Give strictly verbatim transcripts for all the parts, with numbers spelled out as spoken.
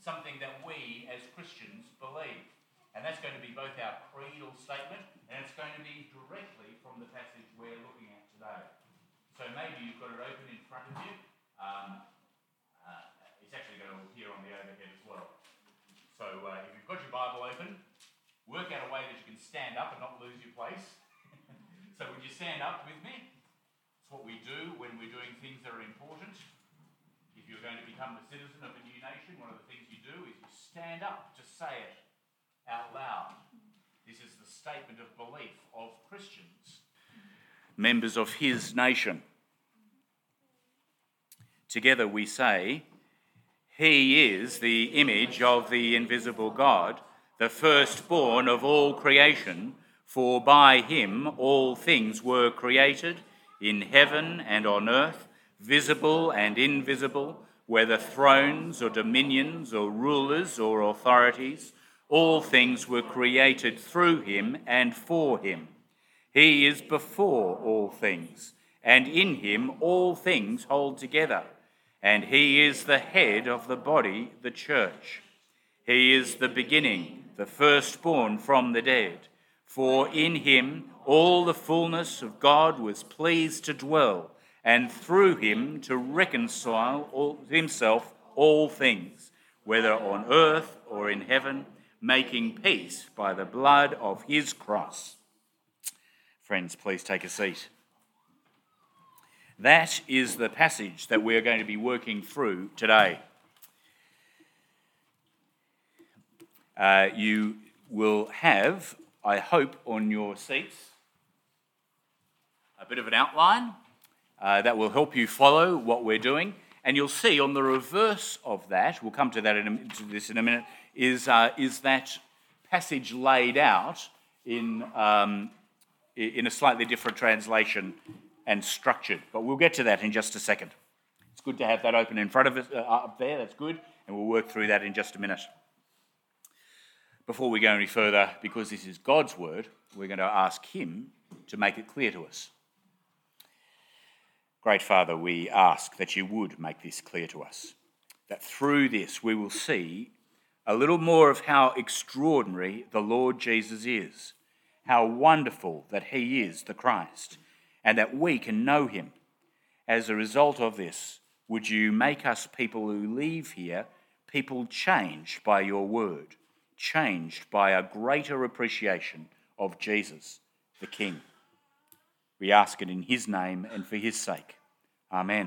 something that we as Christians believe. And that's going to be both our creedal statement and it's going to be directly from the passage we're looking at today. So maybe you've got it open in front of you. Um, uh, it's actually going to appear on the overhead as well. So uh, if you've got your Bible open, work out a way that you can stand up and not lose your place. So would you stand up with me? It's what we do when we're doing things that are important. If you're going to become a citizen of a new nation, one of the things you do is you stand up to say it out loud. This is the statement of belief of Christians, members of his nation. Together we say, he is the image of the invisible God, the firstborn of all creation, for by him all things were created, in heaven and on earth, visible and invisible, whether thrones or dominions or rulers or authorities. All things were created through him and for him. He is before all things, and in him all things hold together. And he is the head of the body, the church. He is the beginning, the firstborn from the dead. For in him all the fullness of God was pleased to dwell, and through him to reconcile all, himself all things, whether on earth or in heaven, making peace by the blood of his cross. Friends, please take a seat. That is the passage that we're going to be working through today. Uh, you will have, I hope, on your seats a bit of an outline uh, that will help you follow what we're doing. And you'll see on the reverse of that, we'll come to that in a, to this in a minute, is uh, is that passage laid out in um, in a slightly different translation and structured. But we'll get to that in just a second. It's good to have that open in front of us uh, up there. That's good, and we'll work through that in just a minute. Before we go any further, because this is God's word, we're going to ask him to make it clear to us. Great Father, we ask that you would make this clear to us, that through this we will see a little more of how extraordinary the Lord Jesus is, how wonderful that he is the Christ, and that we can know him. As a result of this, would you make us people who leave here, people changed by your word, changed by a greater appreciation of Jesus, the King. We ask it in his name and for his sake. Amen.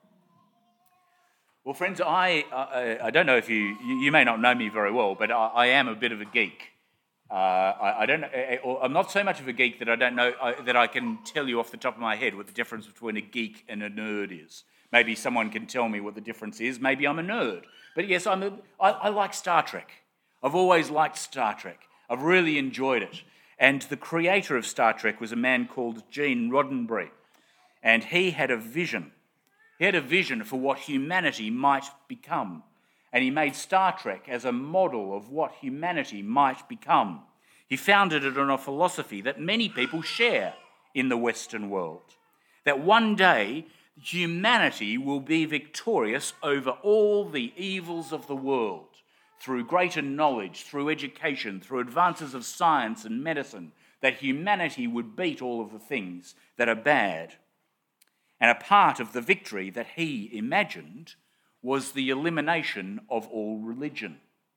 Well, friends, I I, I don't know if you, you you may not know me very well, but I, I am a bit of a geek. Uh, I, I don't. Or I'm not so much of a geek that I don't know I, that I can tell you off the top of my head what the difference between a geek and a nerd is. Maybe someone can tell me what the difference is. Maybe I'm a nerd. But yes, I'm a, I, I like Star Trek. I've always liked Star Trek. I've really enjoyed it. And the creator of Star Trek was a man called Gene Roddenberry. And he had a vision. He had a vision for what humanity might become. And he made Star Trek as a model of what humanity might become. He founded it on a philosophy that many people share in the Western world. That one day, humanity will be victorious over all the evils of the world through greater knowledge, through education, through advances of science and medicine, that humanity would beat all of the things that are bad. And a part of the victory that he imagined was the elimination of all religion.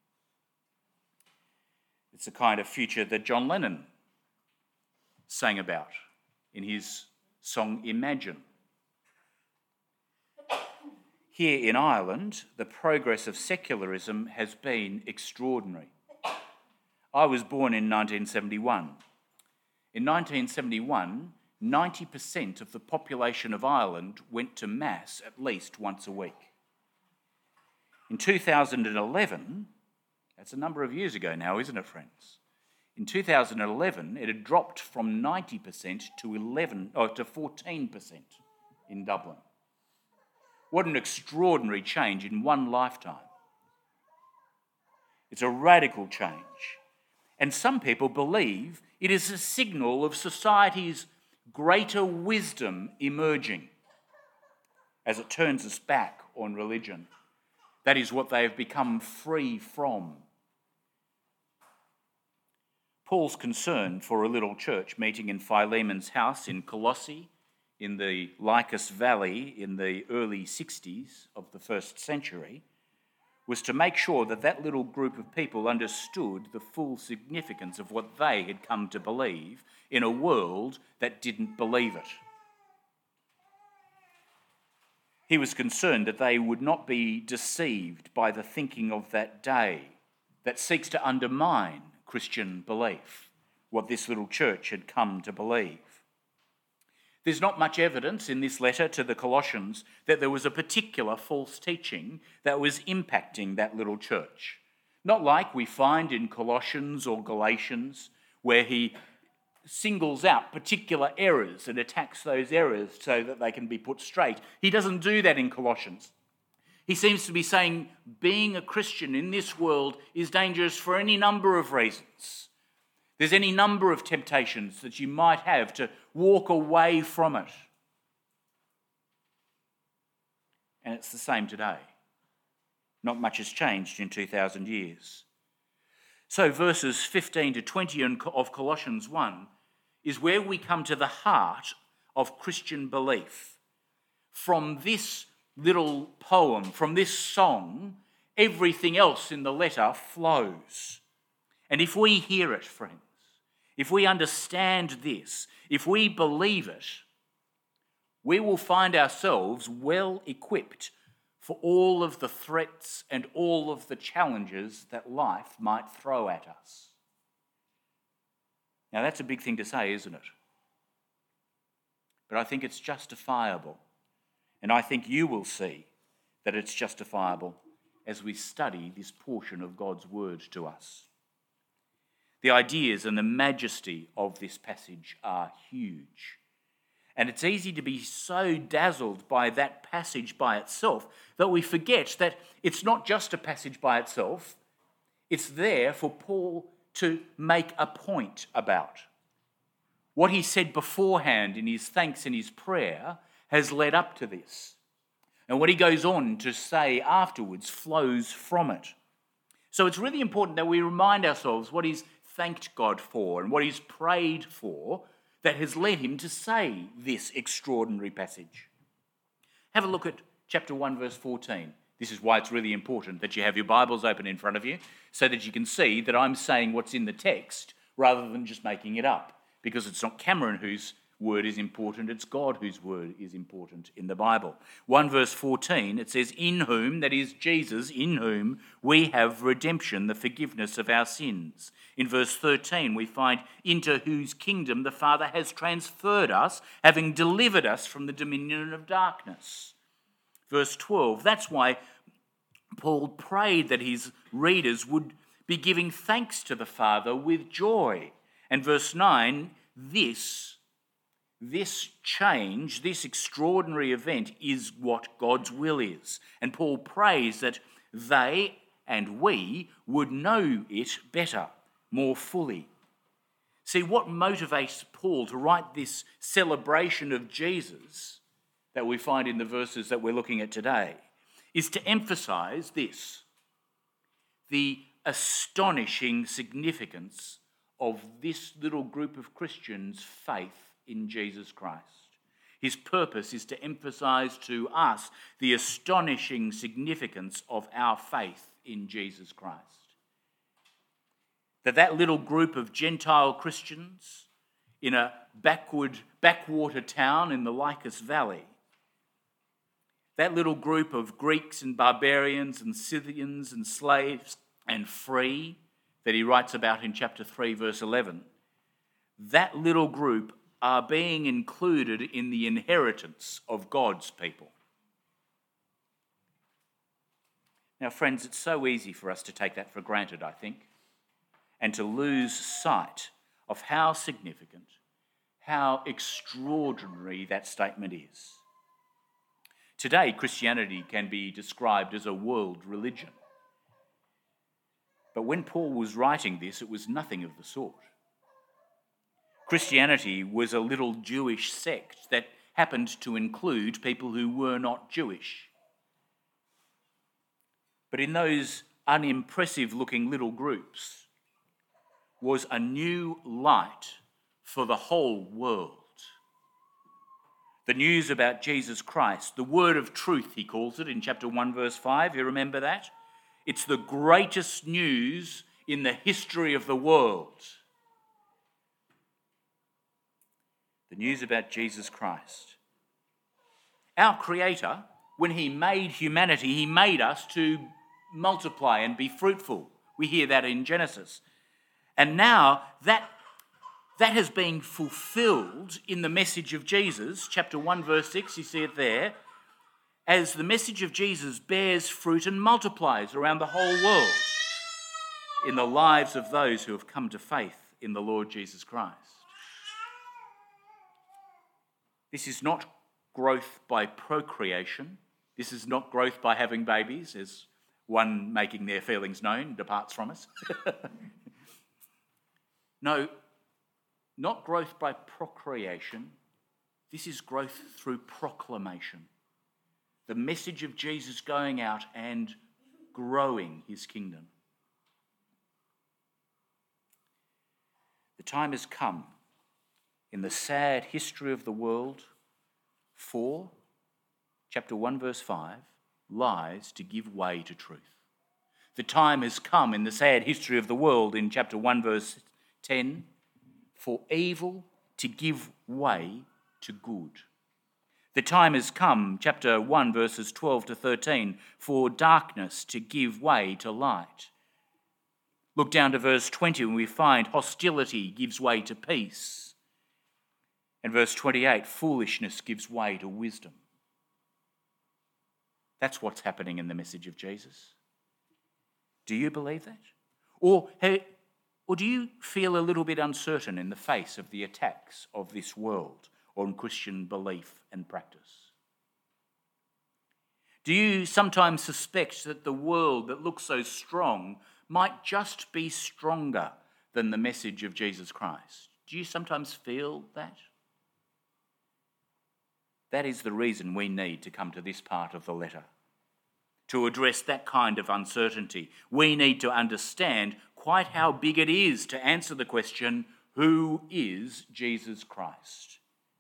It's the kind of future that John Lennon sang about in his song Imagine. Here in Ireland, the progress of secularism has been extraordinary. I was born in nineteen seventy-one. In nineteen seventy-one, ninety percent of the population of Ireland went to Mass at least once a week. In two thousand eleven, that's a number of years ago now, isn't it, friends? In two thousand eleven, it had dropped from ninety percent to eleven, or to fourteen percent in Dublin. What an extraordinary change in one lifetime. It's a radical change. And some people believe it is a signal of society's greater wisdom emerging as it turns us back on religion. That is what they have become free from. Paul's concern for a little church meeting in Philemon's house in Colossae, in the Lycus Valley in the early sixties of the first century, was to make sure that that little group of people understood the full significance of what they had come to believe in a world that didn't believe it. He was concerned that they would not be deceived by the thinking of that day that seeks to undermine Christian belief, what this little church had come to believe. There's not much evidence in this letter to the Colossians that there was a particular false teaching that was impacting that little church. Not like we find in Colossians or Galatians, where he singles out particular errors and attacks those errors so that they can be put straight. He doesn't do that in Colossians. He seems to be saying being a Christian in this world is dangerous for any number of reasons. There's any number of temptations that you might have to walk away from it. And it's the same today. Not much has changed in two thousand years. So verses fifteen to twenty of Colossians one is where we come to the heart of Christian belief. From this little poem, from this song, everything else in the letter flows. And if we hear it, friends, if we understand this, if we believe it, we will find ourselves well equipped for all of the threats and all of the challenges that life might throw at us. Now, that's a big thing to say, isn't it? But I think it's justifiable. And I think you will see that it's justifiable as we study this portion of God's word to us. The ideas and the majesty of this passage are huge. And it's easy to be so dazzled by that passage by itself that we forget that it's not just a passage by itself. It's there for Paul to make a point about. What he said beforehand in his thanks and his prayer has led up to this. And what he goes on to say afterwards flows from it. So it's really important that we remind ourselves what he's thanked God for and what he's prayed for that has led him to say this extraordinary passage. Have a look at chapter one, verse fourteen. This is why it's really important that you have your Bibles open in front of you so that you can see that I'm saying what's in the text rather than just making it up, because it's not Cameron whose word is important, it's God whose word is important in the Bible. one verse fourteen, it says, in whom, that is Jesus, in whom we have redemption, the forgiveness of our sins. In verse thirteen, we find, into whose kingdom the Father has transferred us, having delivered us from the dominion of darkness. Verse twelve, that's why Paul prayed that his readers would be giving thanks to the Father with joy. And verse nine, this, this change, this extraordinary event is what God's will is. And Paul prays that they and we would know it better, more fully. See, what motivates Paul to write this celebration of Jesus that we find in the verses that we're looking at today is to emphasize this: the astonishing significance of this little group of Christians' faith in Jesus Christ. His purpose is to emphasize to us the astonishing significance of our faith in Jesus Christ. That that little group of Gentile Christians in a backward, backwater town in the Lycus Valley, that little group of Greeks and barbarians and Scythians and slaves and free that he writes about in chapter three, verse eleven, that little group are being included in the inheritance of God's people. Now, friends, it's so easy for us to take that for granted, I think, and to lose sight of how significant, how extraordinary that statement is. Today, Christianity can be described as a world religion. But when Paul was writing this, it was nothing of the sort. Christianity was a little Jewish sect that happened to include people who were not Jewish. But in those unimpressive-looking little groups was a new light for the whole world. The news about Jesus Christ, the word of truth, he calls it in chapter one, verse five. You remember that? It's the greatest news in the history of the world. The news about Jesus Christ. Our Creator, when he made humanity, he made us to multiply and be fruitful. We hear that in Genesis. And now that That has been fulfilled in the message of Jesus, chapter one, verse six, you see it there, as the message of Jesus bears fruit and multiplies around the whole world in the lives of those who have come to faith in the Lord Jesus Christ. This is not growth by procreation. This is not growth by having babies, as one making their feelings known departs from us. No, not growth by procreation. This is growth through proclamation. The message of Jesus going out and growing his kingdom. The time has come in the sad history of the world for, chapter one, verse five, lies to give way to truth. The time has come in the sad history of the world in chapter one, verse ten, for evil to give way to good. The time has come, chapter one, verses twelve to thirteen, for darkness to give way to light. Look down to verse twenty and we find hostility gives way to peace. And verse twenty-eight, foolishness gives way to wisdom. That's what's happening in the message of Jesus. Do you believe that? Or, or do you feel a little bit uncertain in the face of the attacks of this world on Christian belief and practice? Do you sometimes suspect that the world that looks so strong might just be stronger than the message of Jesus Christ? Do you sometimes feel that? That is the reason we need to come to this part of the letter. To address that kind of uncertainty, we need to understand quite how big it is to answer the question, who is Jesus Christ?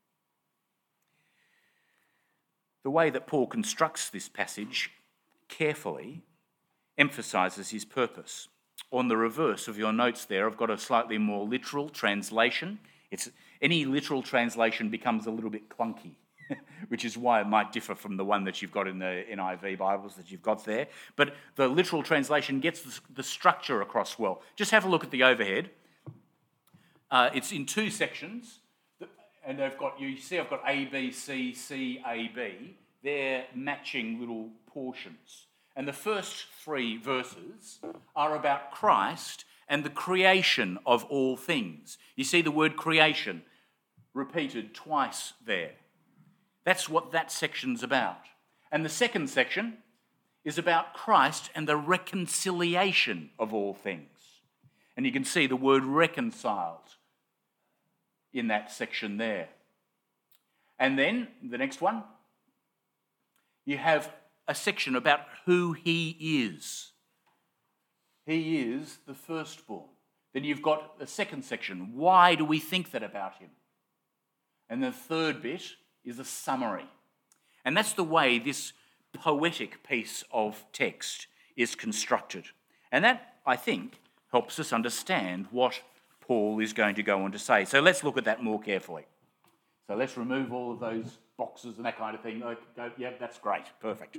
The way that Paul constructs this passage carefully emphasises his purpose. On the reverse of your notes there, I've got a slightly more literal translation. It's, any literal translation becomes a little bit clunky, which is why it might differ from the one that you've got in the N I V Bibles that you've got there. But the literal translation gets the, the structure across well. Just have a look at the overhead. Uh, it's in two sections, and they've got, you see I've got A, B, C, C, A, B. They're matching little portions. And the first three verses are about Christ and the creation of all things. You see the word creation repeated twice there. That's what that section's about. And the second section is about Christ and the reconciliation of all things. And you can see the word reconciled in that section there. And then the next one, you have a section about who he is. He is the firstborn. Then you've got the second section, why do we think that about him? And the third bit is a summary. And that's the way this poetic piece of text is constructed. And that, I think, helps us understand what Paul is going to go on to say. So let's look at that more carefully. So let's remove all of those boxes and that kind of thing. Go, yeah, that's great. Perfect.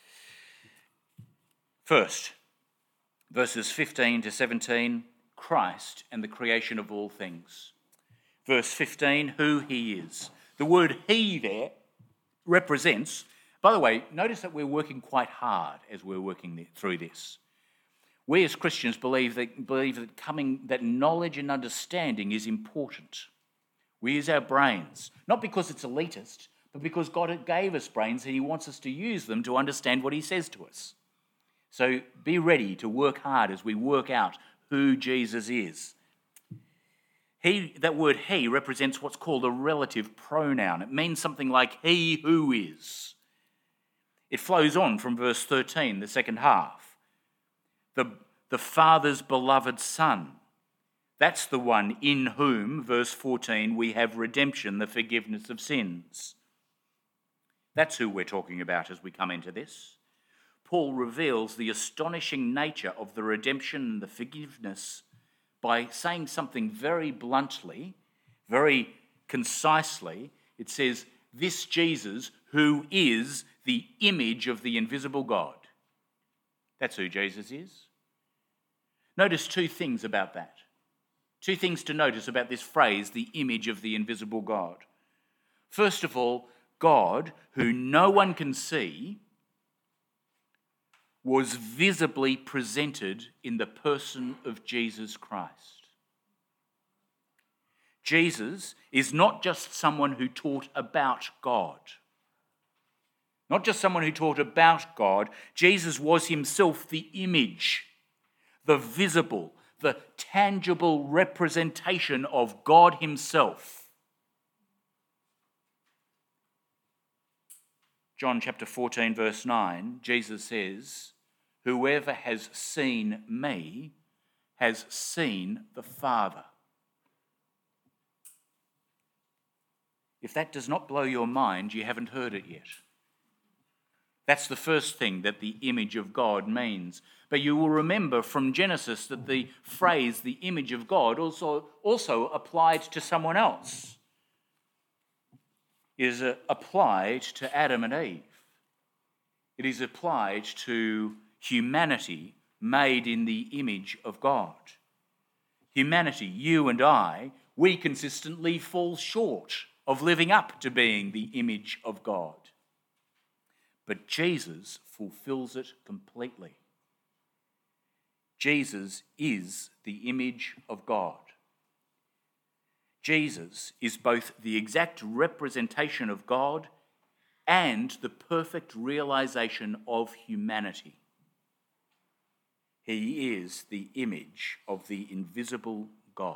First, verses fifteen to seventeen, Christ and the creation of all things. Verse fifteen, who he is. The word he there represents, by the way, notice that we're working quite hard as we're working through this. We as Christians believe that, believe that coming, that knowledge and understanding is important. We use our brains, not because it's elitist, but because God gave us brains and he wants us to use them to understand what he says to us. So be ready to work hard as we work out who Jesus is. He, that word he represents what's called a relative pronoun. It means something like he who is. It flows on from verse thirteen, the second half. the, the Father's beloved Son. That's the one in whom, verse fourteen, we have redemption, the forgiveness of sins. That's who we're talking about as we come into this. Paul reveals the astonishing nature of the redemption and the forgiveness by saying something very bluntly, very concisely. It says, this Jesus who is the image of the invisible God. That's who Jesus is. Notice two things about that. Two things to notice about this phrase, the image of the invisible God. First of all, God, who no one can see, was visibly presented in the person of Jesus Christ. Jesus is not just someone who taught about God. Not just someone who taught about God. Jesus was himself the image, the visible, the tangible representation of God himself. John chapter fourteen, verse nine, Jesus says, whoever has seen me has seen the Father. If that does not blow your mind, you haven't heard it yet. That's the first thing that the image of God means. But you will remember from Genesis that the phrase, the image of God, also, also applied to someone else. It is uh, applied to Adam and Eve. It is applied to humanity made in the image of God. Humanity, you and I, we consistently fall short of living up to being the image of God. But Jesus fulfills it completely. Jesus is the image of God. Jesus is both the exact representation of God and the perfect realization of humanity. He is the image of the invisible God.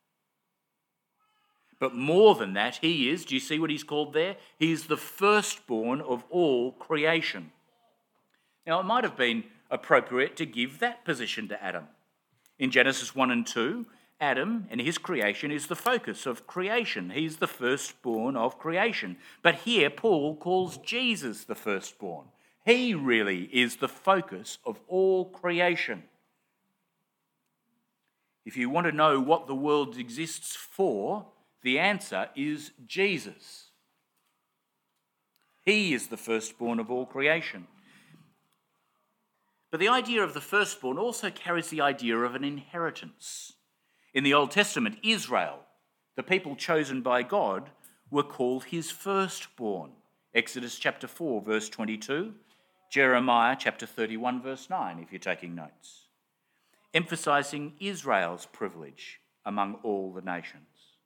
But more than that, he is, do you see what he's called there? He is the firstborn of all creation. Now, it might have been appropriate to give that position to Adam. In Genesis one and two, Adam and his creation is the focus of creation. He's the firstborn of creation. But here, Paul calls Jesus the firstborn. He really is the focus of all creation. If you want to know what the world exists for, the answer is Jesus. He is the firstborn of all creation. But the idea of the firstborn also carries the idea of an inheritance. In the Old Testament, Israel, the people chosen by God, were called his firstborn. Exodus chapter four, verse twenty-two, Jeremiah chapter thirty-one, verse nine, if you're taking notes, emphasizing Israel's privilege among all the nations.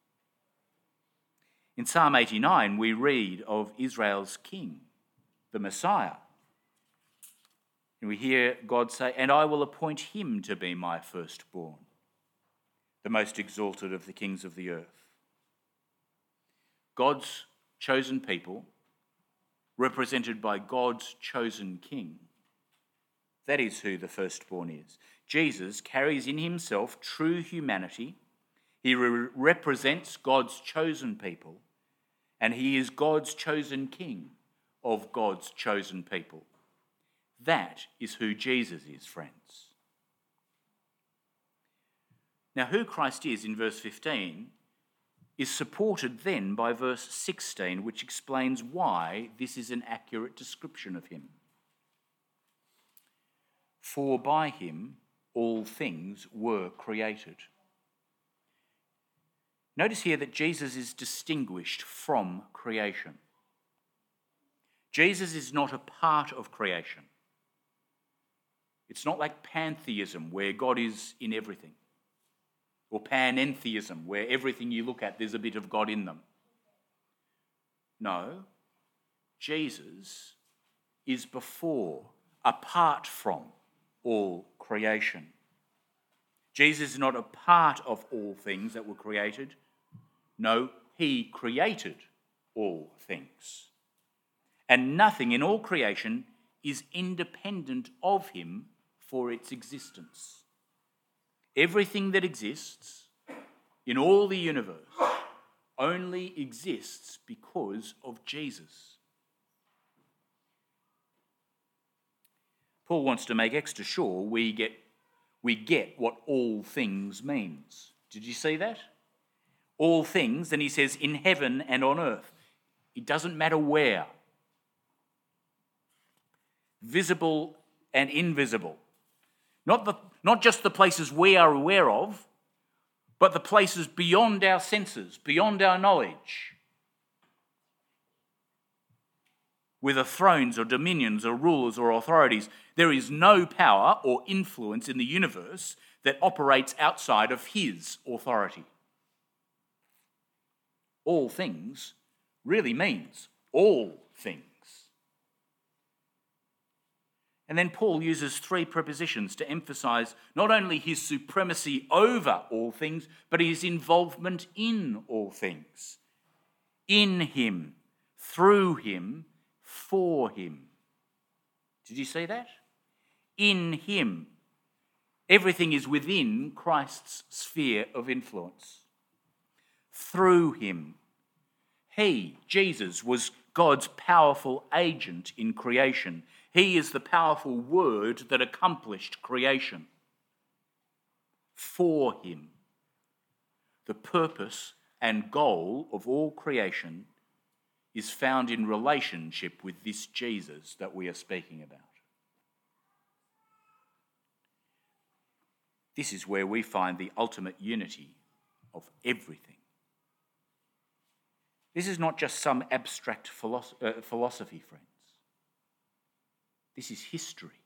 In Psalm eighty-nine, we read of Israel's king, the Messiah. And we hear God say, and I will appoint him to be my firstborn, the most exalted of the kings of the earth. God's chosen people, represented by God's chosen king. That is who the firstborn is. Jesus carries in himself true humanity. He re- represents God's chosen people, and he is God's chosen king of God's chosen people. That is who Jesus is, friends. Now, who Christ is in verse fifteen is supported then by verse sixteen, which explains why this is an accurate description of him. For by him all things were created. Notice here that Jesus is distinguished from creation. Jesus is not a part of creation. It's not like pantheism, where God is in everything, or panentheism, where everything you look at, there's a bit of God in them. No, Jesus is before, apart from all creation. Jesus is not a part of all things that were created. No, he created all things. And nothing in all creation is independent of him for its existence. Everything that exists in all the universe only exists because of Jesus. Paul wants to make extra sure we get, we get what all things means. Did you see that? All things, and he says in heaven and on earth. It doesn't matter where. Visible and invisible. Not, the, not just the places we are aware of, but the places beyond our senses, beyond our knowledge. Whether thrones or dominions or rulers or authorities, there is no power or influence in the universe that operates outside of his authority. All things really means all things. And then Paul uses three prepositions to emphasize not only his supremacy over all things, but his involvement in all things. In him, through him, for him. Did you see that? In him. Everything is within Christ's sphere of influence. Through him. He, Jesus, was God's powerful agent in creation. He is the powerful word that accomplished creation. For him. The purpose and goal of all creation is found in relationship with this Jesus that we are speaking about. This is where we find the ultimate unity of everything. This is not just some abstract philosophy, friends. This is history.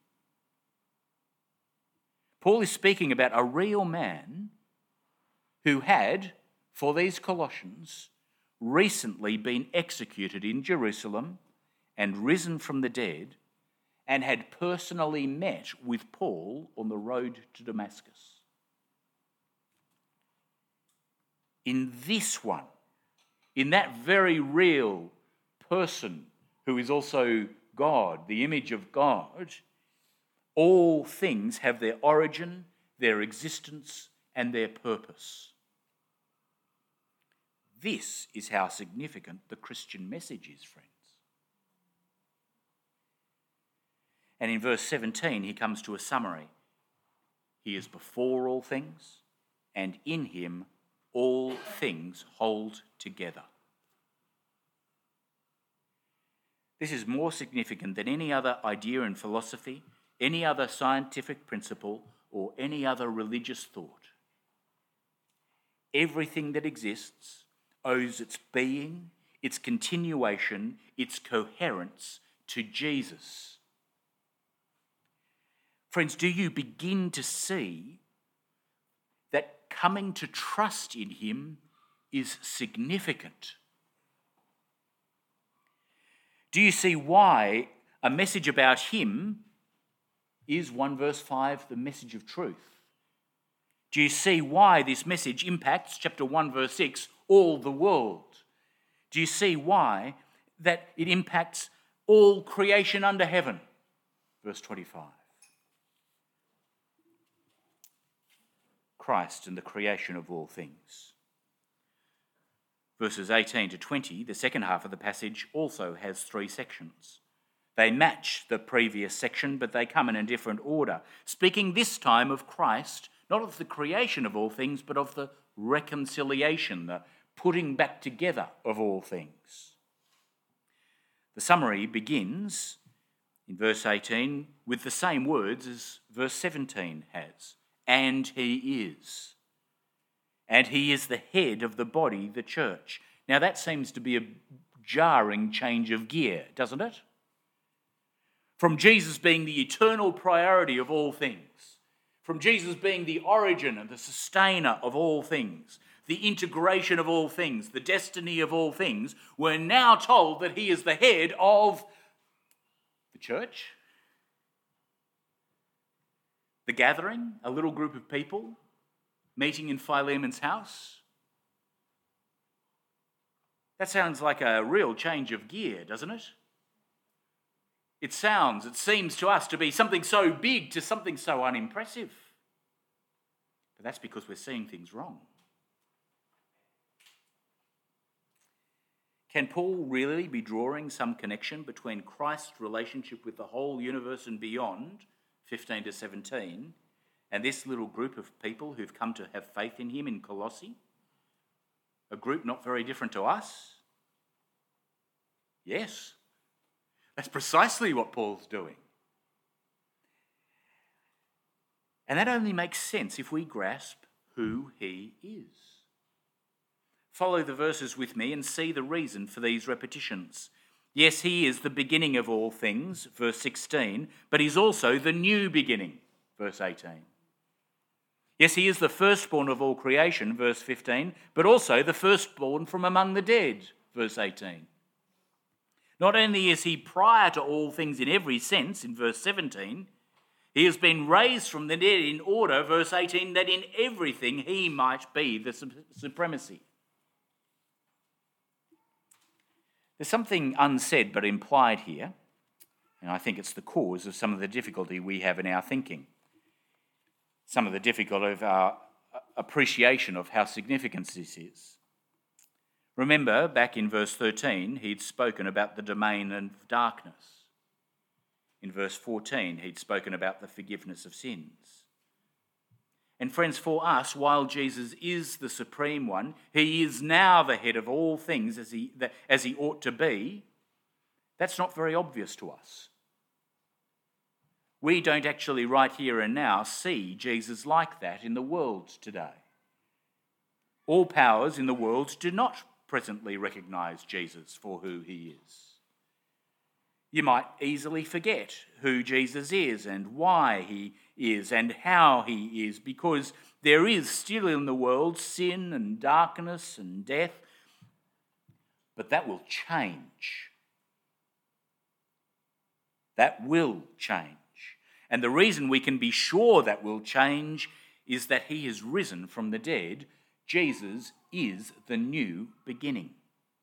Paul is speaking about a real man who had, for these Colossians, recently been executed in Jerusalem and risen from the dead, and had personally met with Paul on the road to Damascus. In this one, in that very real person who is also God, the image of God, all things have their origin, their existence, and their purpose. This is how significant the Christian message is, friends. And in verse seventeen, he comes to a summary. He is before all things, and in him all things hold together. This is more significant than any other idea in philosophy, any other scientific principle, or any other religious thought. Everything that exists owes its being, its continuation, its coherence to Jesus. Friends, do you begin to see that coming to trust in him is significant? Do you see why a message about him is, one verse five, the message of truth? Do you see why this message impacts, chapter one, verse six, all the world? Do you see why that it impacts all creation under heaven? Verse twenty-five. Christ and the creation of all things. Verses eighteen to twenty, the second half of the passage, also has three sections. They match the previous section, but they come in a different order, speaking this time of Christ, not of the creation of all things, but of the reconciliation, the putting back together of all things. The summary begins in verse eighteen with the same words as verse seventeen has. And he is. And he is the head of the body, the church. Now that seems to be a jarring change of gear, doesn't it? From Jesus being the eternal priority of all things, from Jesus being the origin and the sustainer of all things, the integration of all things, the destiny of all things, we're now told that he is the head of the church. The gathering, a little group of people meeting in Philemon's house. That sounds like a real change of gear, doesn't it? It sounds, it seems to us to be something so big to something so unimpressive. But that's because we're seeing things wrong. Can Paul really be drawing some connection between Christ's relationship with the whole universe and beyond, fifteen to seventeen, and this little group of people who've come to have faith in him in Colossae? A group not very different to us? Yes. That's precisely what Paul's doing. And that only makes sense if we grasp who he is. Follow the verses with me and see the reason for these repetitions. Yes, he is the beginning of all things, verse sixteen, but he's also the new beginning, verse eighteen. Yes, he is the firstborn of all creation, verse fifteen, but also the firstborn from among the dead, verse eighteen. Not only is he prior to all things in every sense, in verse seventeen, he has been raised from the dead in order, verse eighteen, that in everything he might be the supremacy. There's something unsaid but implied here, and I think it's the cause of some of the difficulty we have in our thinking, some of the difficulty of our appreciation of how significant this is. Remember, back in verse thirteen, he'd spoken about the domain of darkness. In verse fourteen, he'd spoken about the forgiveness of sins. And friends, for us, while Jesus is the supreme one, he is now the head of all things as he, as he ought to be. That's not very obvious to us. We don't actually right here and now see Jesus like that in the world today. All powers in the world do not presently recognise Jesus for who he is. You might easily forget who Jesus is and why he is and how he is, because there is still in the world sin and darkness and death, but that will change. That will change. And the reason we can be sure that will change is that he is risen from the dead. Jesus is the new beginning.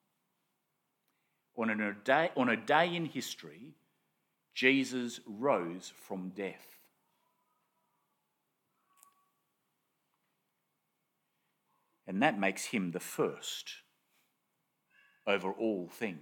On a day, on a day in history, Jesus rose from death. And that makes him the first over all things.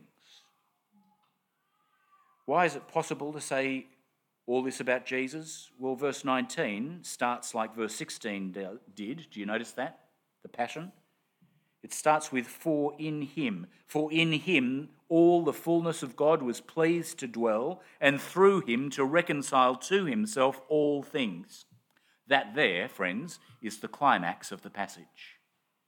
Why is it possible to say all this about Jesus? Well, verse nineteen starts like verse sixteen did. Do you notice that? The Passion. It starts with, for in him. For in him all the fullness of God was pleased to dwell, and through him to reconcile to himself all things. That there, friends, is the climax of the passage.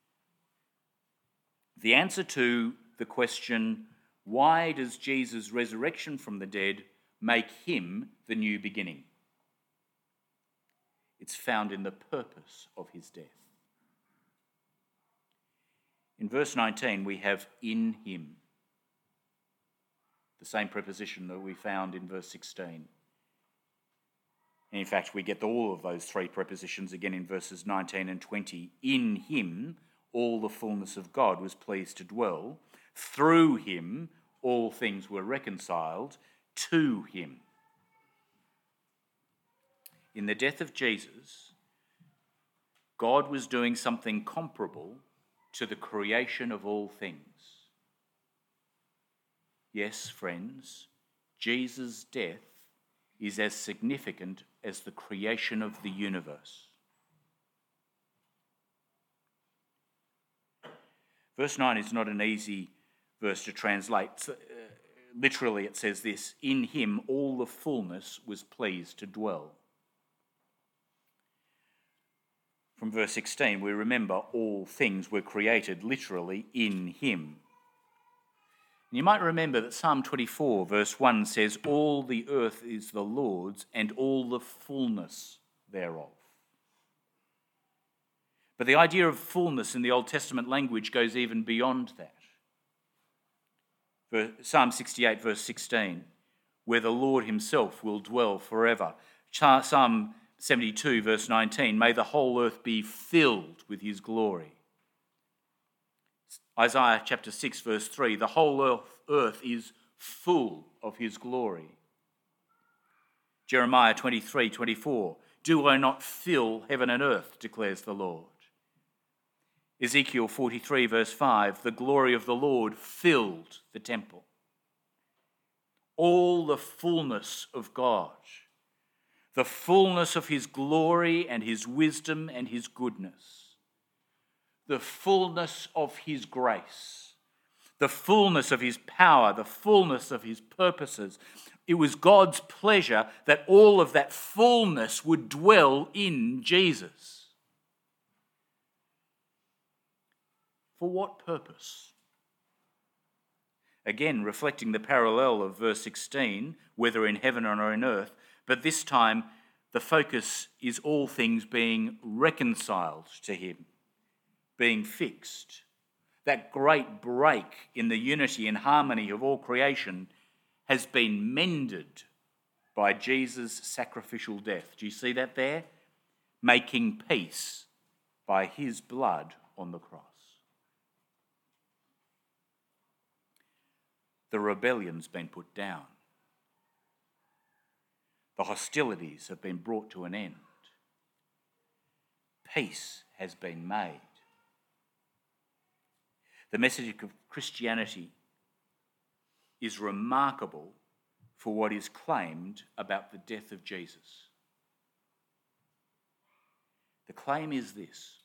The answer to the question, why does Jesus' resurrection from the dead make him the new beginning? It's found in the purpose of his death. In verse nineteen, we have in him, the same preposition that we found in verse sixteen. And in fact, we get all of those three prepositions again in verses nineteen and twenty. In him, all the fullness of God was pleased to dwell. Through him, all things were reconciled to him. In the death of Jesus, God was doing something comparable to the creation of all things. Yes, friends, Jesus' death is as significant as the creation of the universe. Verse nine is not an easy verse to translate. Uh, literally, it says this, in him all the fullness was pleased to dwell. From verse sixteen, we remember all things were created literally in him. And you might remember that Psalm twenty-four, verse one says, all the earth is the Lord's and all the fullness thereof. But the idea of fullness in the Old Testament language goes even beyond that. Psalm sixty-eight, verse sixteen, where the Lord himself will dwell forever. Psalm seventy-two, verse nineteen, may the whole earth be filled with his glory. Isaiah chapter six, verse three, the whole earth, earth is full of his glory. Jeremiah twenty-three, twenty-four, do I not fill heaven and earth, declares the Lord. Ezekiel forty-three, verse five, the glory of the Lord filled the temple. All the fullness of God, the fullness of his glory and his wisdom and his goodness, the fullness of his grace, the fullness of his power, the fullness of his purposes. It was God's pleasure that all of that fullness would dwell in Jesus. For what purpose? Again, reflecting the parallel of verse sixteen, whether in heaven or on earth, but this time the focus is all things being reconciled to him, being fixed. That great break in the unity and harmony of all creation has been mended by Jesus' sacrificial death. Do you see that there? Making peace by his blood on the cross. The rebellion's been put down. The hostilities have been brought to an end. Peace has been made. The message of Christianity is remarkable for what is claimed about the death of Jesus. The claim is this: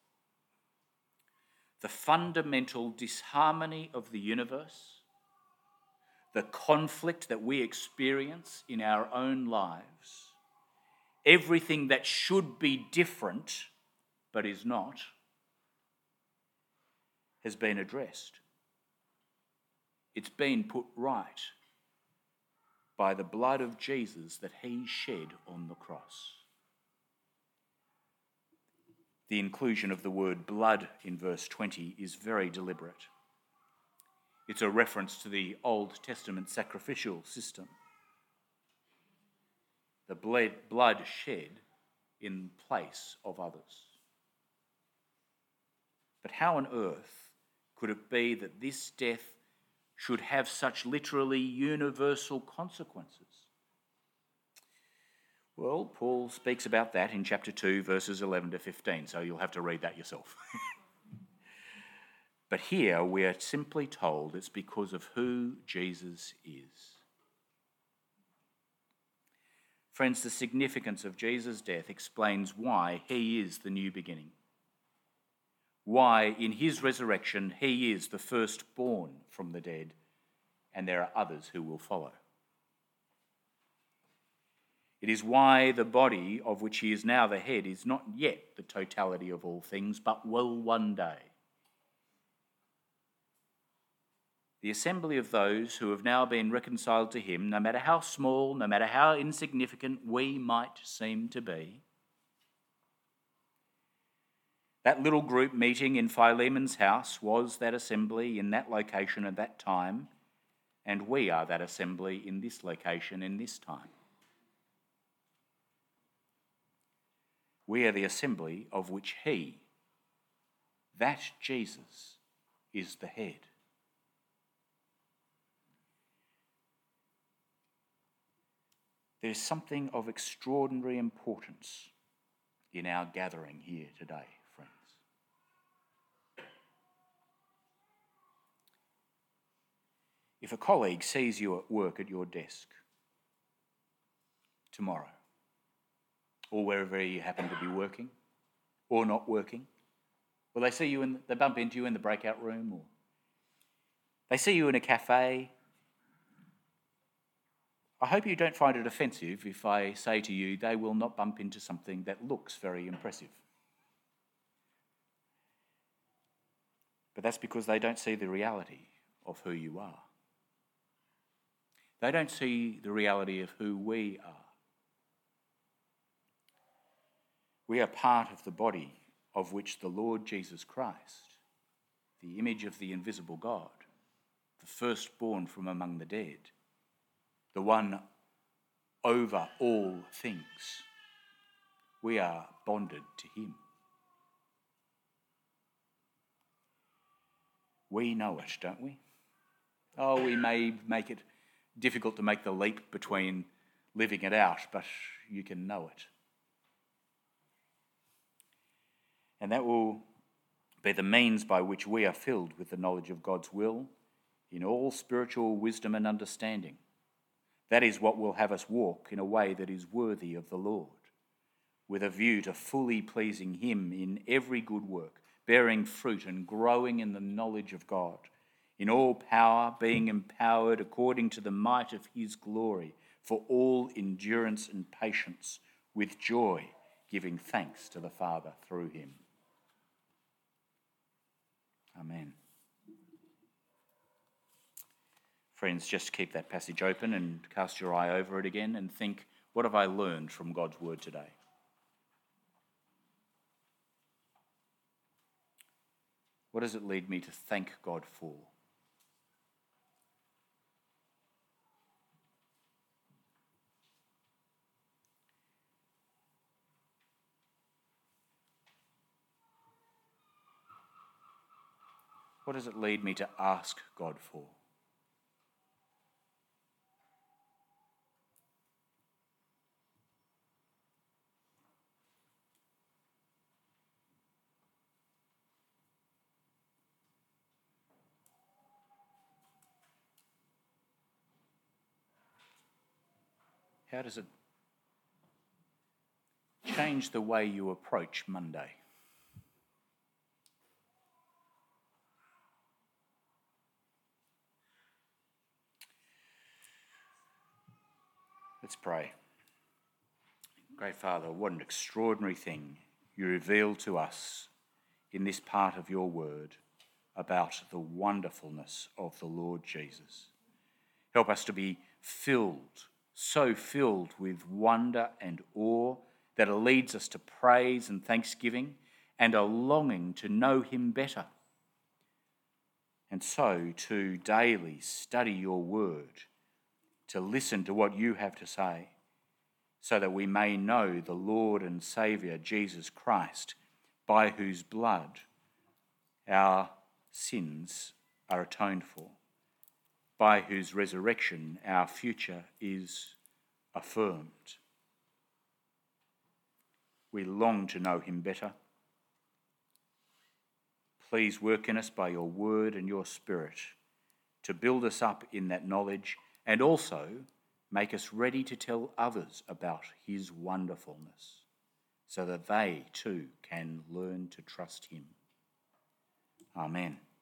the fundamental disharmony of the universe, the conflict that we experience in our own lives, everything that should be different but is not, has been addressed. It's been put right by the blood of Jesus that he shed on the cross. The inclusion of the word blood in verse twenty is very deliberate. It's a reference to the Old Testament sacrificial system. The blood shed in place of others. But how on earth could it be that this death should have such literally universal consequences? Well, Paul speaks about that in chapter two, verses eleven to fifteen, so you'll have to read that yourself. But here we are simply told it's because of who Jesus is. Friends, the significance of Jesus' death explains why he is the new beginning. Why in his resurrection he is the firstborn from the dead, and there are others who will follow. It is why the body of which he is now the head is not yet the totality of all things, but will one day. The assembly of those who have now been reconciled to him, no matter how small, no matter how insignificant we might seem to be, that little group meeting in Philemon's house was that assembly in that location at that time, and we are that assembly in this location in this time. We are the assembly of which he, that Jesus, is the head. There is something of extraordinary importance in our gathering here today, friends. If a colleague sees you at work at your desk tomorrow, or wherever you happen to be working or not working, or they see you in, they bump into you in the breakout room, or they see you in a cafe, I hope you don't find it offensive if I say to you they will not bump into something that looks very impressive. But that's because they don't see the reality of who you are. They don't see the reality of who we are. We are part of the body of which the Lord Jesus Christ, the image of the invisible God, the firstborn from among the dead, the one over all things, we are bonded to him. We know it, don't we? Oh, we may make it difficult to make the leap between living it out, but you can know it. And that will be the means by which we are filled with the knowledge of God's will in all spiritual wisdom and understanding. That is what will have us walk in a way that is worthy of the Lord, with a view to fully pleasing him in every good work, bearing fruit and growing in the knowledge of God, in all power, being empowered according to the might of his glory, for all endurance and patience, with joy, giving thanks to the Father through him. Amen. Friends, just keep that passage open and cast your eye over it again and think, what have I learned from God's word today? What does it lead me to thank God for? What does it lead me to ask God for? How does it change the way you approach Monday? Let's pray. Great Father, what an extraordinary thing you reveal to us in this part of your word about the wonderfulness of the Lord Jesus. Help us to be filled, so filled with wonder and awe that it leads us to praise and thanksgiving and a longing to know him better. And so to daily study your word, to listen to what you have to say, so that we may know the Lord and Saviour, Jesus Christ, by whose blood our sins are atoned for, by whose resurrection our future is affirmed. We long to know him better. Please work in us by your word and your spirit to build us up in that knowledge and also make us ready to tell others about his wonderfulness so that they too can learn to trust him. Amen.